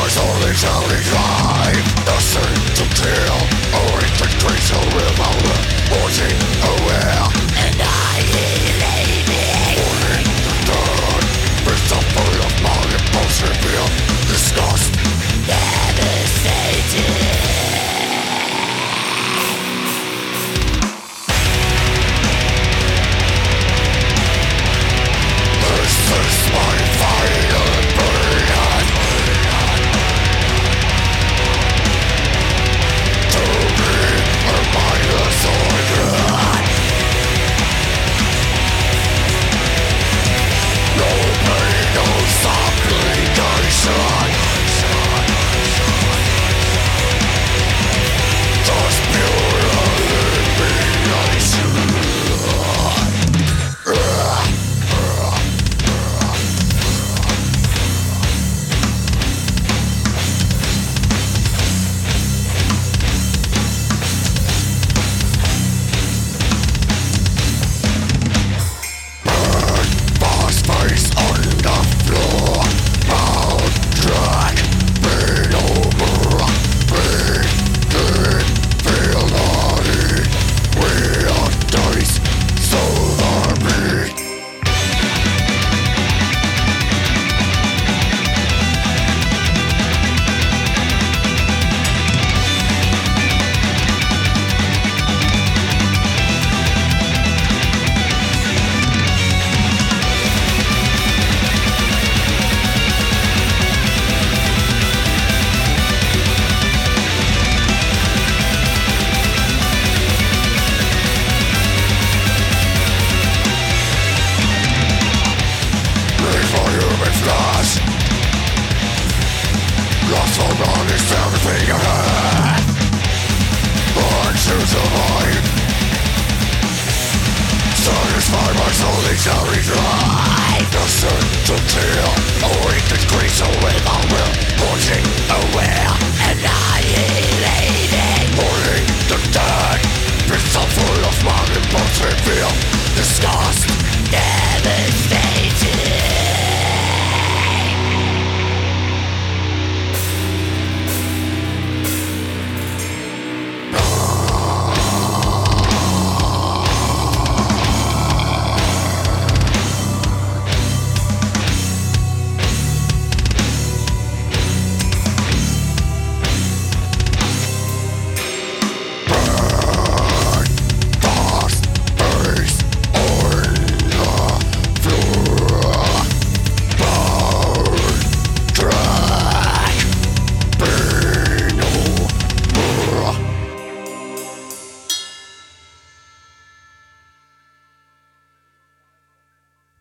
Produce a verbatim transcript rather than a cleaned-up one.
only shouting drive. Nothing to kill, or it can crease a revolver. Watching aware, and annihilating. Warning the dead, with the full of my impulsive fear. Disgust, devastating. Lost all on is everything I had. Born to survive. Satisfy my soul, they shall revive. Nothing to kill, or it can crease away my will. Watching aware, and I